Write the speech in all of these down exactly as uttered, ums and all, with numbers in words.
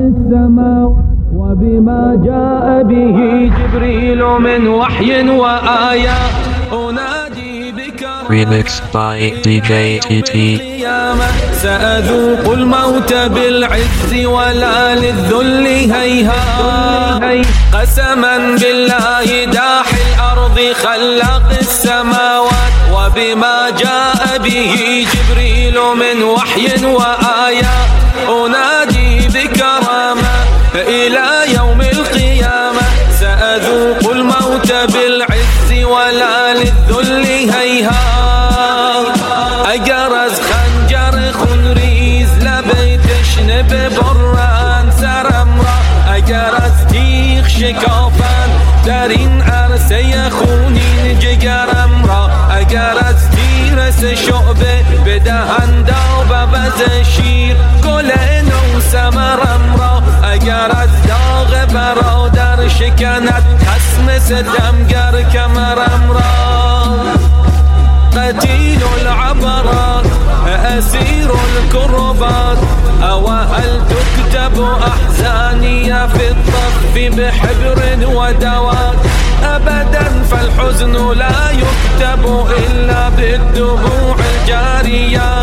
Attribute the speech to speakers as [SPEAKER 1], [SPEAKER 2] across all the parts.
[SPEAKER 1] السماوات وبما جاء به جبريل من وحي وآيات أنادي بك
[SPEAKER 2] Remix by دي جي تي تي.
[SPEAKER 1] سأذوق الموت بالعز ولا للذل هيهات قسما بالله داحي الأرض خلاق السماوات وبما جاء به جبريل من وحي وآيات أنادي بكرامة إلى يوم القيامة سأذوق الموت بالعز ولا للذل هيهات أجرز خنجر خنريز لبيت شنب بران سرمرا أجرز تيخ شكافان دارين عرس يخونين جگرم را أجرز تيرس شعبه بدهن داو ببز شیر گل نو سمرم را أجرز داغ برادر شکند خسم ستمگر کمرم را قتيل العبرات أسير الكربات أو هل تكتب أحزاني في الطف بحبر ودوات أبدا فالحزن لا يكتب إلا بالدموع الجارية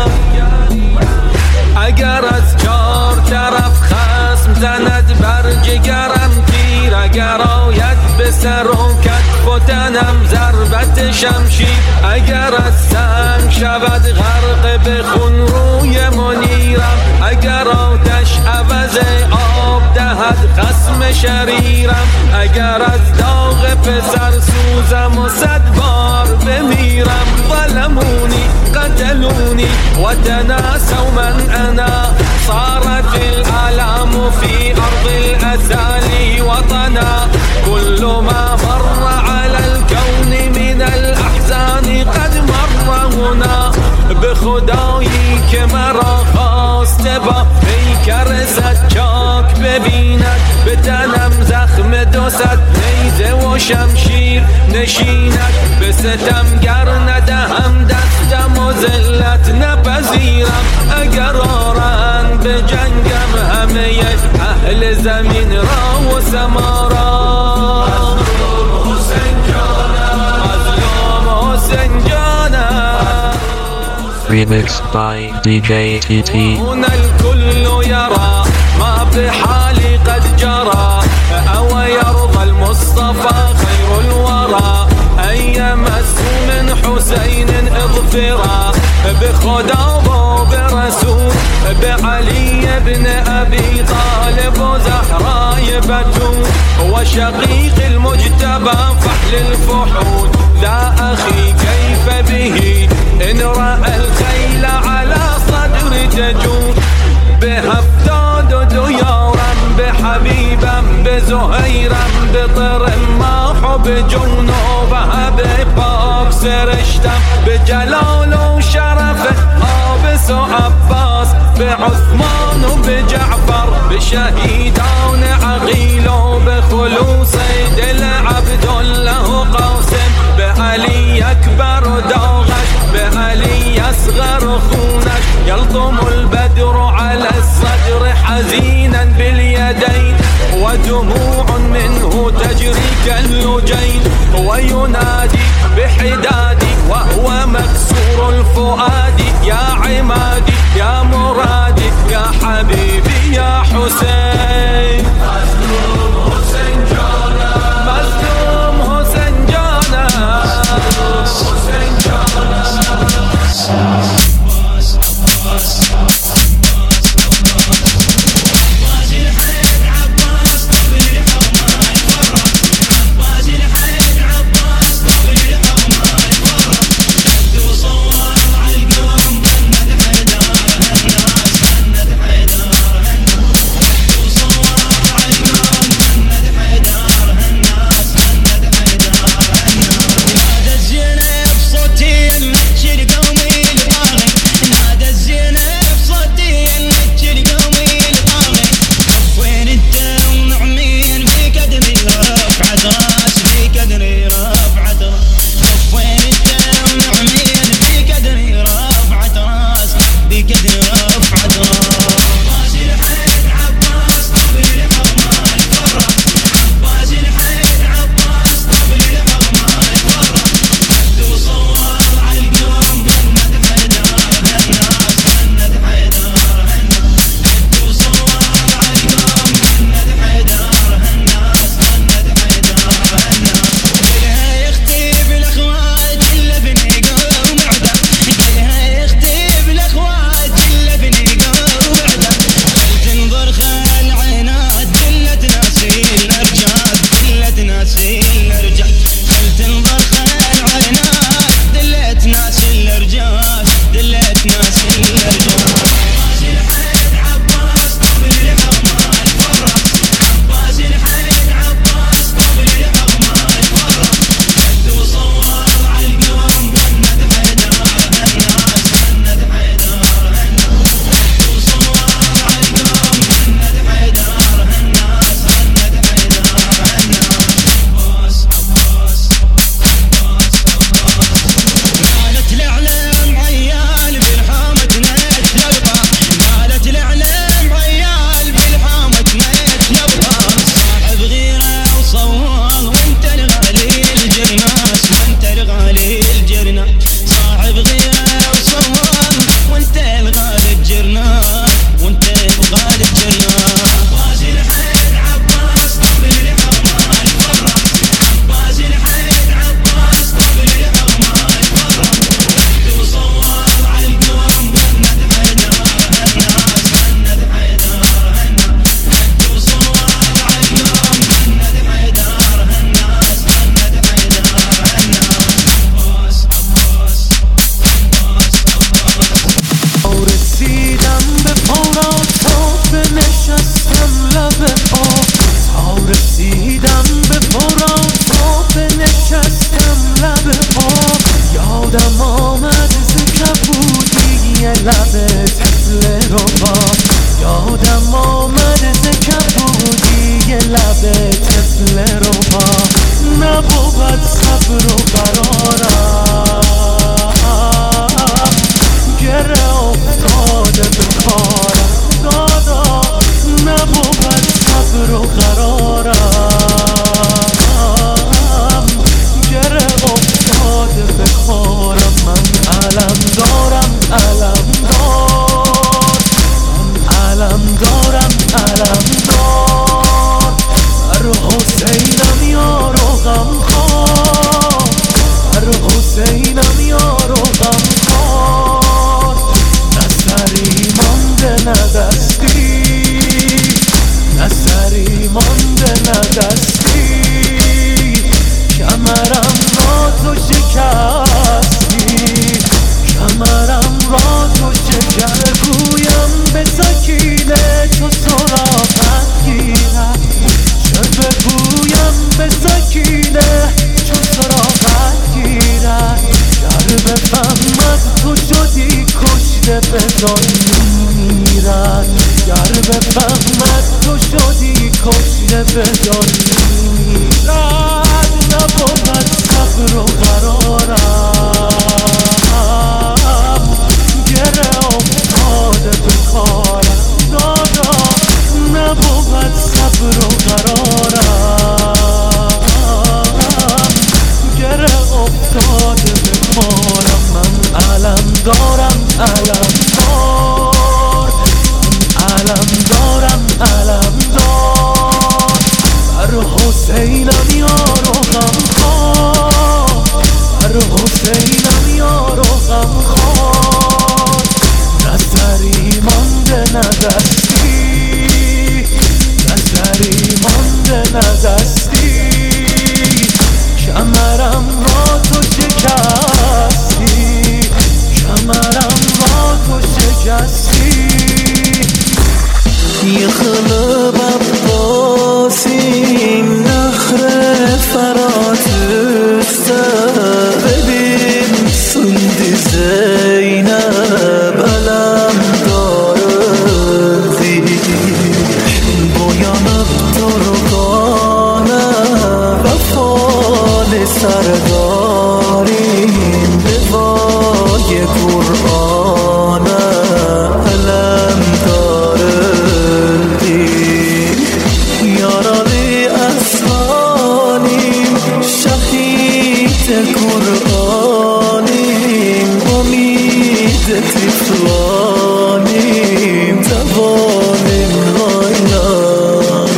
[SPEAKER 1] أجرز جار طرف خصم زند برج گرم تیر اگر آید به سر و کتف و تنم ضربت شمشیر اگر از سنگ شود غرق به خون روی منیرم اگر آتش عوض آب دهد خصم شریرم اگر از داغ پسر سوزم و صد بار بمیرم ظلمونی قتلوني وتناسوا من أنا صارت الآلام في أرض الأسالي وطنا كل ما مر على الكون من الأحزان قد مر هنا بخدایی که مرا خواسته با پیکر سچاک ببیند به تنم زخم دو صد نیزه و شمشیر نشیند به ستمگر ندهم دستم و ذلت نپذیرم اگر آرند به جنگم همه اهل زمین را و سما را مظلوم حسین جانم مظلوم حسین جانم
[SPEAKER 2] Remix by دي جي تي تي.
[SPEAKER 1] هنا الكل يرى ما بحالي قد جرى أو يرضى المصطفى خير الورى أن يمسوا من حسين اظفرا بخدا وبرسول بعلي بن أبي طالب وزهراء بتول وشقيق المجتبى فحل الفحول ذا أخي كيف به إن رأى الخيل على صدر تجول بهفتاد ديارا بحبيبا بزهيرا بطرماح بجنوبها بباك سرشتم بجلال وشرف آبس وعباس بعثمان وبجعفر بشهيدان عقيل وبخلوص دل عبد الله قاسم بعلي أكبر داغش بعلي أصغر خونش يلطم البدر على الصدر حزينا باليدين ودموع منه تجري كاللجين وينادي بحدادي وهو مكسور الفؤاد يا عمادي يا مرادي يا حبيبي يا حسين مظلوم حسين جانا مظلوم حسين جانا حسين جانا
[SPEAKER 3] لبت طفل رو با یادم آمده ز کبودی لبت طفل رو با نبود صبر و قرارم گره افتاده به کارم دادا نبود صبر و قرارم گره افتاده به کارم من علم دارم علم دار من علم دارم علم دار بر حسینم یارو غم خوار بر حسینم یارو غم خوار نه سری مانده نه دستی نه سری مانده نه دستی کمرم را تو شکستی کمرم را تو شکر گویم به سکینه تو سراغت گیرد چه بگویم به سکینه چون سراغت گیرد گر بفهمد تو شدی کشته به جای میرد گر بفهمد تو شدی کشته به جای میرد نبود صبر و قرارم گره افتاده به کارم دادا نبود صبر و قرارم گره افتاده به کارم من علم دارم علم دار من علم دارم علم دار بر حسینم یارو غم خوار بر حسینم یارو غم خوار نه سری مانده نه دستی نه سری مانده نه دستی کمرم را تو شکستی کمرم را تو شکستی یه خلب عباسیم نخر فراتسته ببین سندی زینب علم داردی بایم ترکانه وفال سرداریم بوای قرآن علم داردی یارانی اسمانیم شهید قرآنیم امید طفلانیم توانیم هایلان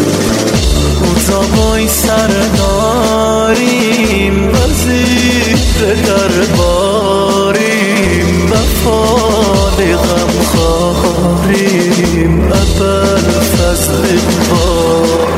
[SPEAKER 3] اتابای سرداریم وزیر درباریم وفال غمخواریم ابر فضل بار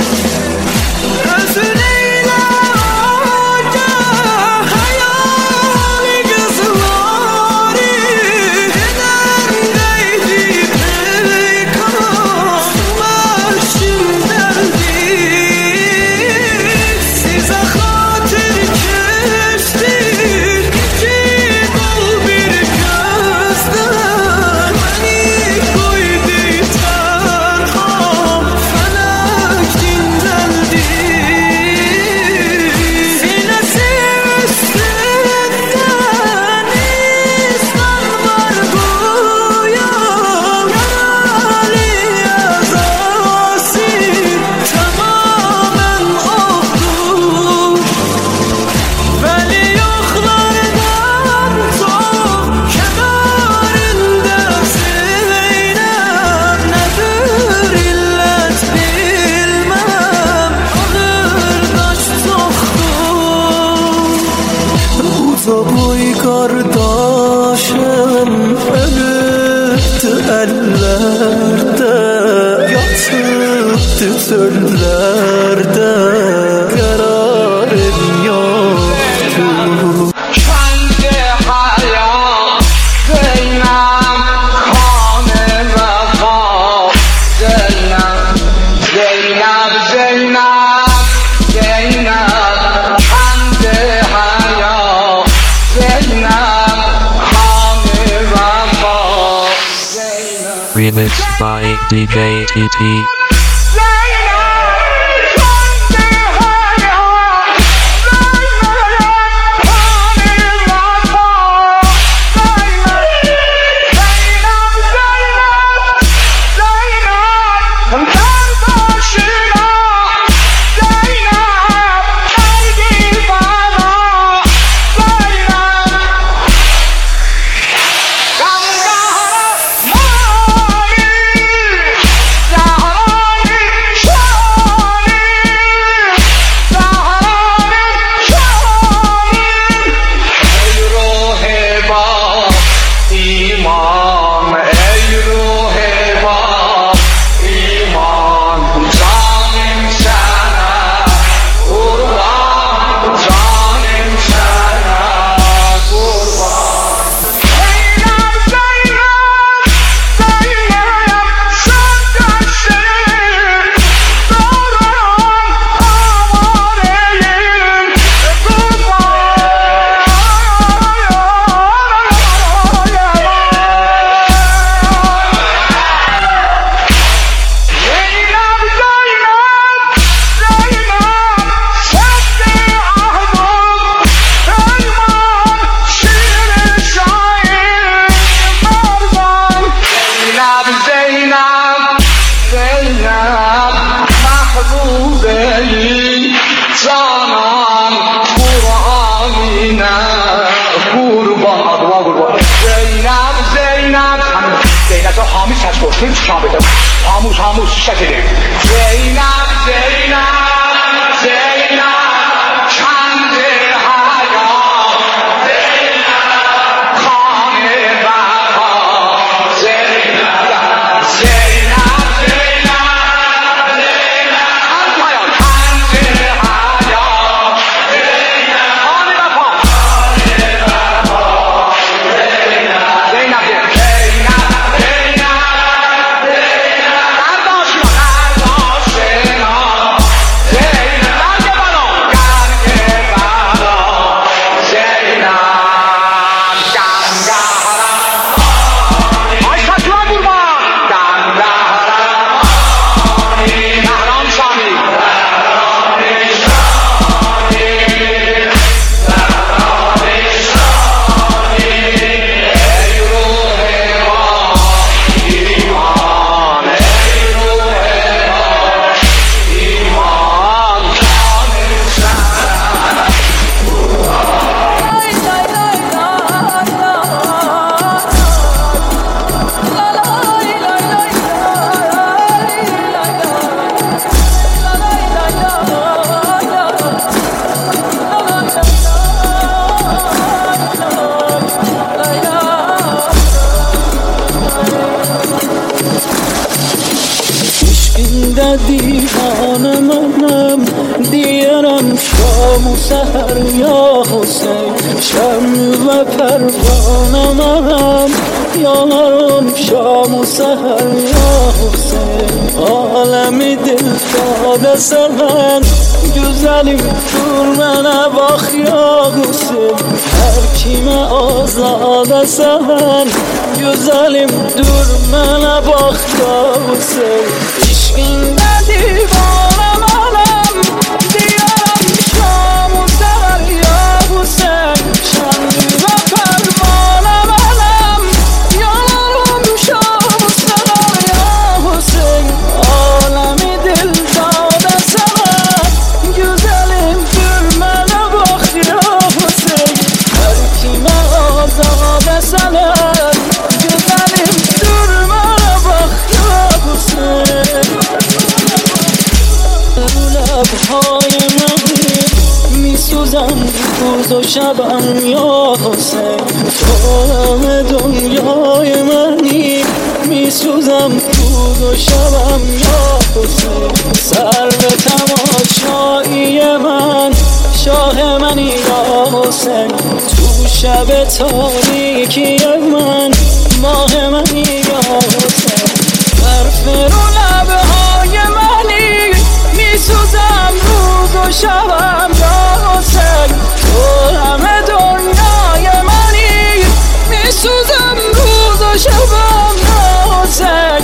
[SPEAKER 3] Boy kardeşim ölüptü ellerde yatıptı çöllerde kararım yoktu.
[SPEAKER 4] Kendi hayat Zeynep Kanı Vefa Zeynep Zeynep Zeynep Zeynep kendi hayat Zeynep Kanı Vefa
[SPEAKER 2] Remixed by D J T T.
[SPEAKER 4] خاموش خاموش شکلی زینب زینب زینب چند حیا زینب خانه بقا زینب زینب زینب زینب چند حیا زینب خانه بقا زینب زینب
[SPEAKER 3] دیوان منم دیرم شام و سحر یا حسین شم و پروانه منم یارم شام و سحر یا حسین عالمی دل داده سرم güzelim dur bana bak ya Hüseyin her kime azade seven güzelim dur bana bak ya Hüseyin İşkinde divanım anam diyarım şam-ı sever ya Hüseyin şanlı ve pervanım anam yanarım şam-ı sever ya Hüseyin alemi dil dağda sever güzelim gülmene bak ya Hüseyin her kime azade sever güzelim durmana bak ya Hüseyin لبهای منی میسوزم روز و شبم یا حسین تو دنیای منی میسوزم روز و شبم یا حسین سر به تماشایی من شاه منی یا حسین تو شب تاریکی من ماه منی یا حسین حرف رو لبهای منی میسوزم روز و شبم یا حسین تو همه دنیای منی میسوزم روز و شبم یا حسین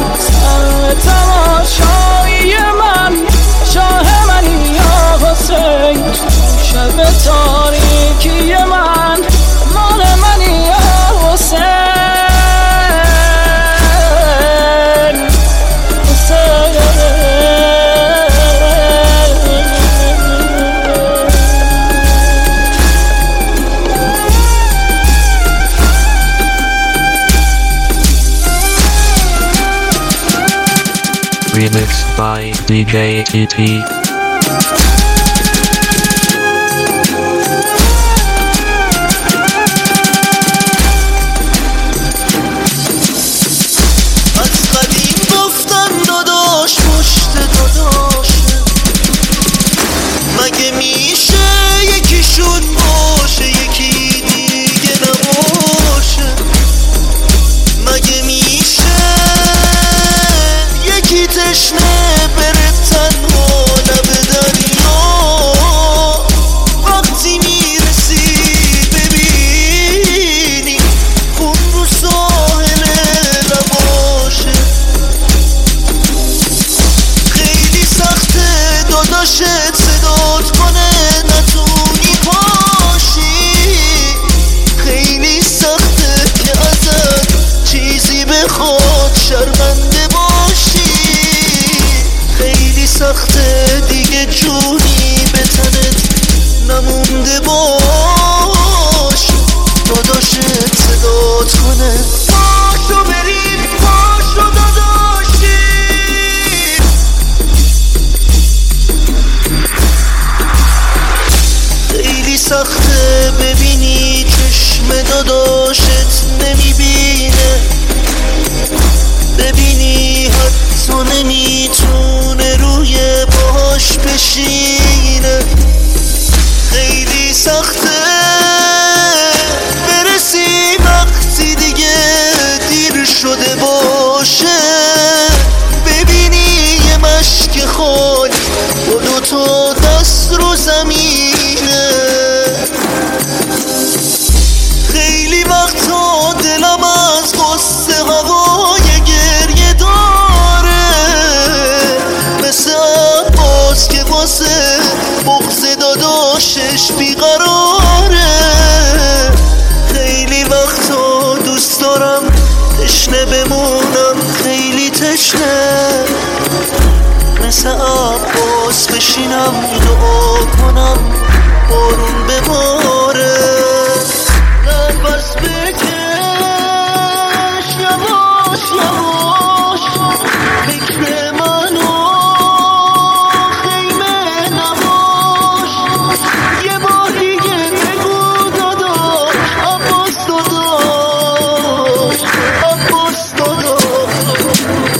[SPEAKER 2] Remixed by D J T T.
[SPEAKER 5] مگه میشه یکی شد باشه یکی دیگه نباشه؟ مگه میشه یکی تشنه بره تنها لب دریا؟ وقتی میرسی ببینی خون رو ساحل نباشه. خیلی سخته داداشت صدات کنه نتونی پاشی. خیلی سخته که ازت چیزی بخواد شرمنده باشی. خیلی سخته دیگه جونی به تنت نمونده باشی. داداشت صدات کنه پاشو بریم پاشو داداشی. خیلی سخته ببینی چشم داداشت نمیبینه. ببینی حتی نمیتونه روی باهاش بشینه. خیلی سخته برسی وقتی دیگه دیر شده باشه. ببینی یه مشک خالی با دوتا دست رو زمینه. خیلی وقتا دلم از قصه هوای گریه داره. مثل عباس که واسه بغض داداشش بیقراره. خیلی وقتا دوست دارم تشنه بمونم خیلی تشنه. مثل عباس بشینم دعا کنم بارون بباره. نفس بکش یواش یواش فکر منو خیمه نباش. یه بار دیگه بگو داداش عباس داداش عباس داداش.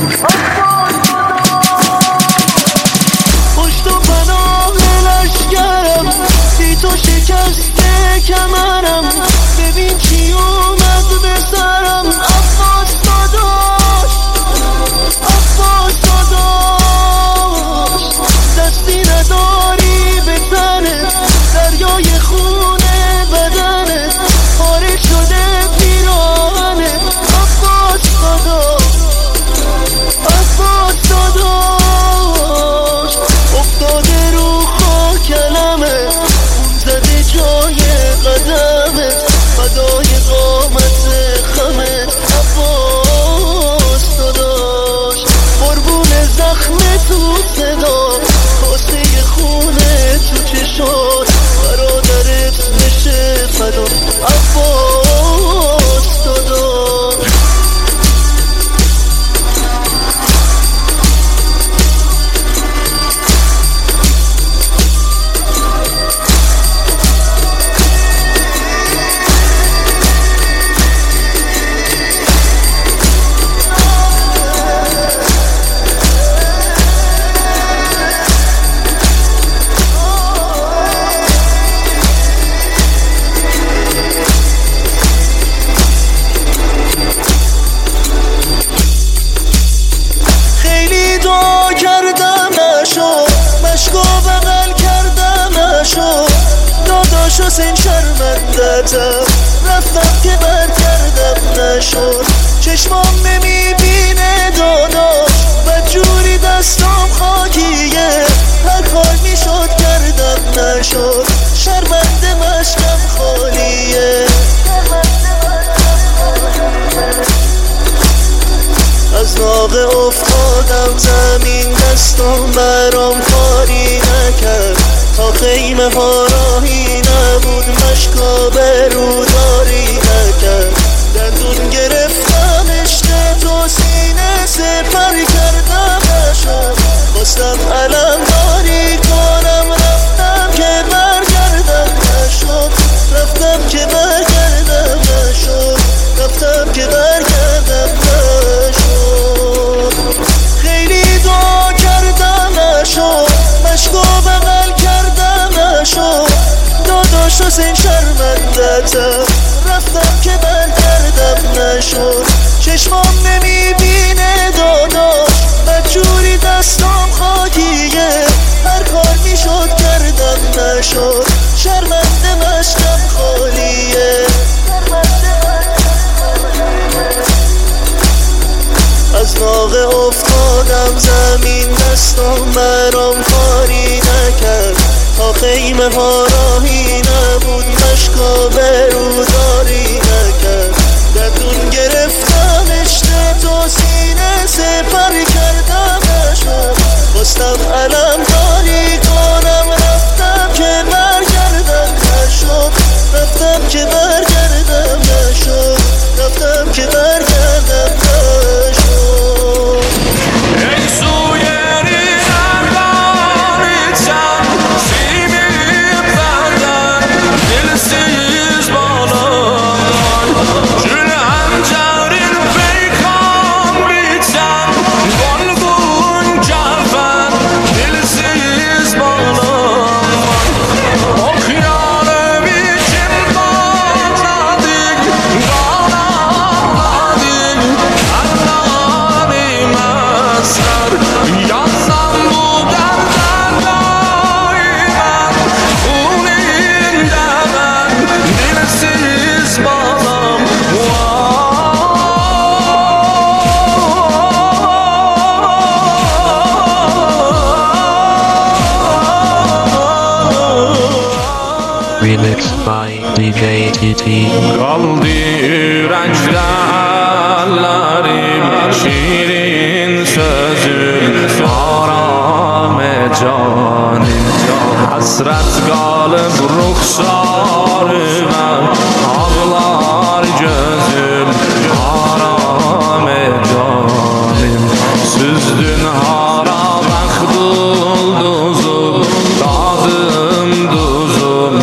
[SPEAKER 5] پشت و پناه لشگرم سی تو شکسته کمرم. ببین چی اومد به سرم عباس داداش عباس داداش. دستی نداری به تنت دریای خونه بدنت پاره شده پیرانت. عباس داداش عباس داداش. افتاده رو خاکلمه خون زده جای قدمت فدای قامت خمت. عباس داداش قربون زخم تو صدا کاسه خونه تو چشات برادرت بشه فدا. عباس داداش. خیلی دعا کردم نشد مشکو بغل کردم نشد. داداش حسین شرمندتم رفتم که بر کردم نشد. چشمام نمیبینه داداش بدجوری دستام خاکیه. هر کار میشد کردم نشد. شرمنده مشکم خالیه. از ناقه افتادم زمین دستم برام کاری نکرد. تا خیمه ها راهی نبود مشکا بروداری نکرد. دندون گرفتم اشته تو سینه سپر کردم نشد. رفتم رفتم که برگردم نشد چشمام نمیبینه داداش بدجوری دستام خاکیه هر کار میشد کردم نشد شرمنده مشکم خالیه از ناقه افتادم زمین دستام برام کاری نکرد تا خیمه ها راهی نبود مشکا بروداری نکرد دندون گرفتم اشته تو سینه سپر کردم نشد خواستم علم داری کنم رفتم که برگردم نشد رفتم که برگردم نشد رفتم که برگردم نشد
[SPEAKER 2] Remixed by D J T T.
[SPEAKER 1] Kaldı yüreklerim şirin sözün arame canim hasret kalıp ruhsarıma ağlar gözüm arame canim süzdün hara baktıldızım tadım duzum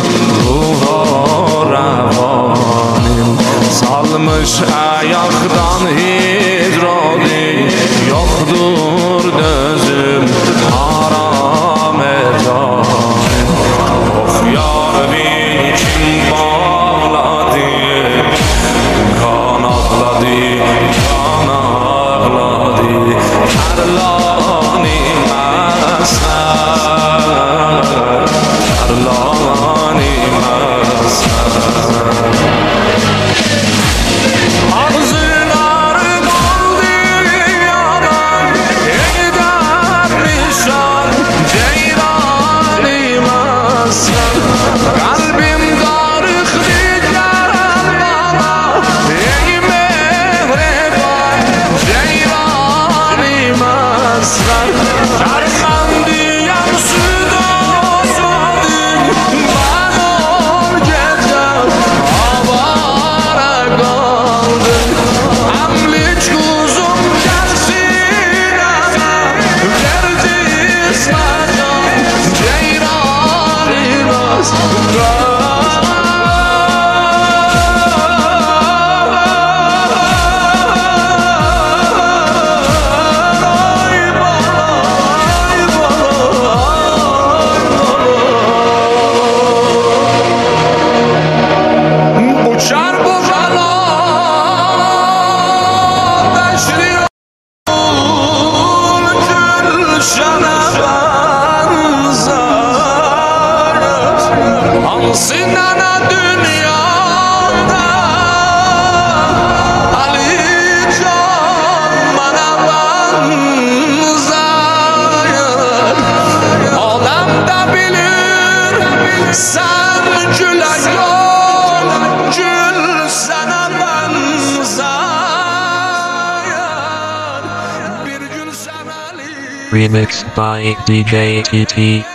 [SPEAKER 1] salmış ayaktan hidrolik yoktur dözüm haram edalim of yar bin kim bağladı kan ağladı kan ağladı erlani mesler erlani mesler Sinana dünyada Ali Can bana benzer Adam da bilir sen güle yol Gül sana benzer Bir gün sen Ali
[SPEAKER 2] Remixed by D J T T.